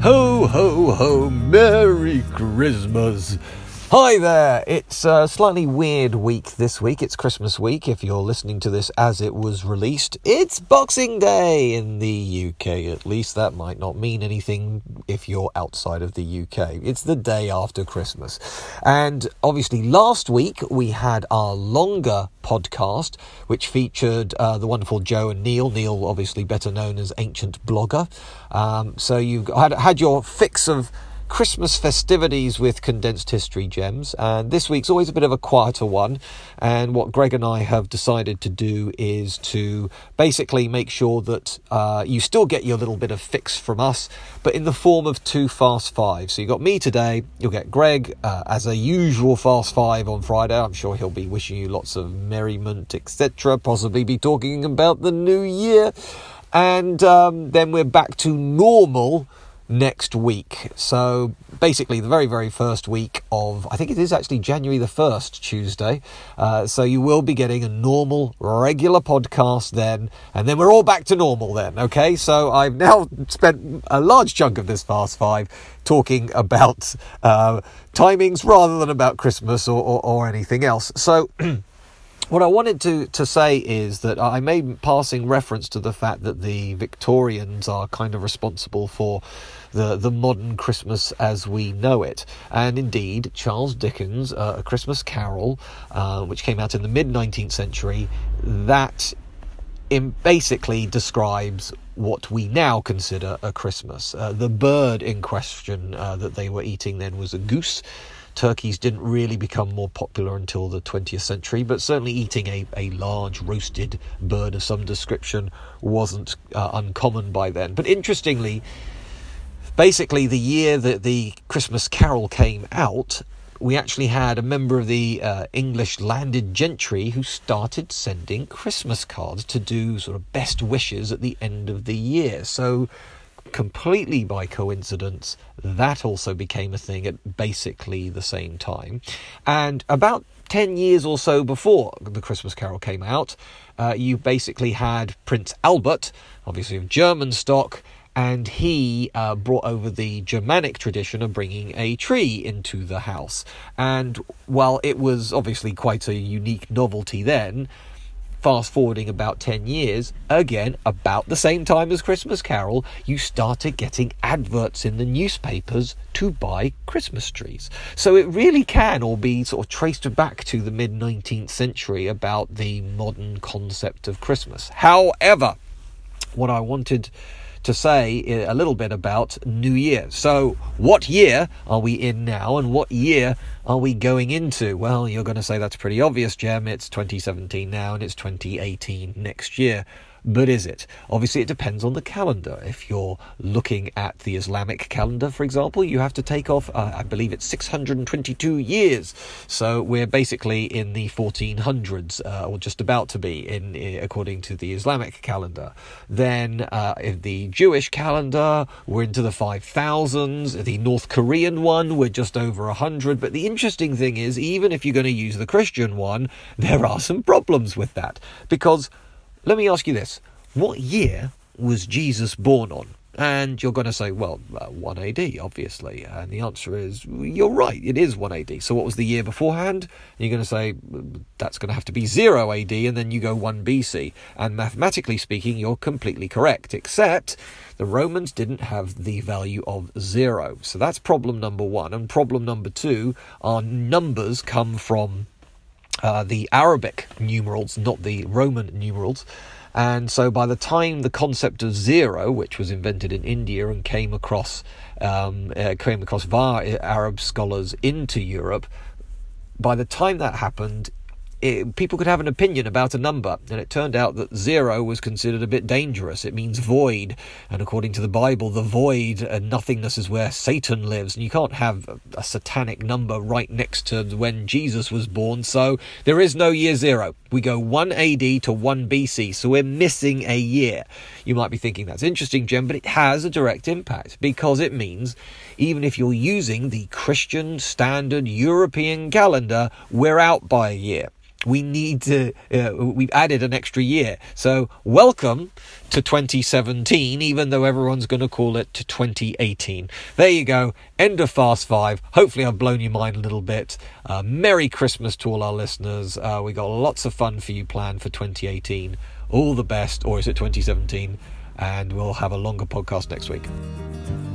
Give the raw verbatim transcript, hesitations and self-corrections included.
Ho, ho, ho, Merry Christmas. Hi there, it's a slightly weird week this week. It's Christmas week if you're listening to this as it was released. It's Boxing Day in the U K, at least. That might not mean anything if you're outside of the U K. It's the day after Christmas. And obviously last week we had our longer podcast, which featured uh, the wonderful Joe and Neil. Neil, obviously better known as Ancient Blogger. Um, so you had, had your fix of Christmas festivities with condensed history gems, and this week's always a bit of a quieter one. And what Greg and I have decided to do is to basically make sure that uh, you still get your little bit of fix from us, but in the form of two Fast Fives. So you got me today, you'll get Greg uh, as a usual Fast Five on Friday. I'm sure he'll be wishing you lots of merriment, et cetera, possibly be talking about the new year, and um, then we're back to normal next week. So basically the very very first week of, I think it is actually January the first, Tuesday, uh, so you will be getting a normal regular podcast then, and then we're all back to normal then. Okay, so I've now spent a large chunk of this Fast Five talking about uh, timings rather than about Christmas or, or, or anything else. So what I wanted to, to say is that I made passing reference to the fact that the Victorians are kind of responsible for the, the modern Christmas as we know it. And indeed, Charles Dickens' uh, A Christmas Carol, uh, which came out in the mid-nineteenth century, that in basically describes what we now consider a Christmas. Uh, the bird in question uh, that they were eating then was a goose. Turkeys didn't really become more popular until the twentieth century, but certainly eating a, a large roasted bird of some description wasn't uh, uncommon by then. But interestingly, basically the year that the Christmas Carol came out, we actually had a member of the uh, English landed gentry who started sending Christmas cards to do sort of best wishes at the end of the year. So completely by coincidence, that also became a thing at basically the same time. And about ten years or so before the Christmas Carol came out, uh, you basically had Prince Albert, obviously of German stock, and he uh, brought over the Germanic tradition of bringing a tree into the house. And while it was obviously quite a unique novelty then, fast forwarding about ten years, again, about the same time as Christmas Carol, you started getting adverts in the newspapers to buy Christmas trees. So it really can all be sort of traced back to the mid-nineteenth century about the modern concept of Christmas. However, what I wanted to say a little bit about New Year. So what year are we in now, and what year are we going into? Well, you're going to say that's pretty obvious, Jem. It's twenty seventeen now and it's twenty eighteen next year. But is it? Obviously, it depends on the calendar. If you're looking at the Islamic calendar, for example, you have to take off, uh, I believe it's six hundred twenty-two years. So we're basically in the fourteen hundreds, uh, or just about to be, in, in according to the Islamic calendar. Then uh, in the Jewish calendar, we're into the five thousands. The North Korean one, we're just over one hundred. But the interesting thing is, even if you're going to use the Christian one, there are some problems with that. Because let me ask you this. What year was Jesus born on? And you're going to say, well, uh, one A D, obviously. And the answer is, you're right, it is one A D. So what was the year beforehand? And you're going to say, that's going to have to be zero A D, and then you go one B C. And mathematically speaking, you're completely correct, except the Romans didn't have the value of zero. So that's problem number one. And problem number two, our numbers come from Uh, the Arabic numerals, not the Roman numerals. And so by the time the concept of zero, which was invented in India and came across um, uh, came across via Arab scholars into Europe, by the time that happened, It, people could have an opinion about a number, and it turned out that zero was considered a bit dangerous. It means void, and according to the Bible, the void and nothingness is where Satan lives, and you can't have a, a satanic number right next to when Jesus was born, so there is no year zero. We go one A D to one B C, so we're missing a year. You might be thinking that's interesting, Jem, but it has a direct impact, because it means even if you're using the Christian standard European calendar, we're out by a year. We need to, uh, we've added an extra year. So welcome to twenty seventeen, even though everyone's going to call it to twenty eighteen. There you go. End of Fast Five. Hopefully I've blown your mind a little bit. Uh, Merry Christmas to all our listeners. Uh, we got lots of fun for you planned for twenty eighteen. All the best, or is it twenty seventeen? And we'll have a longer podcast next week.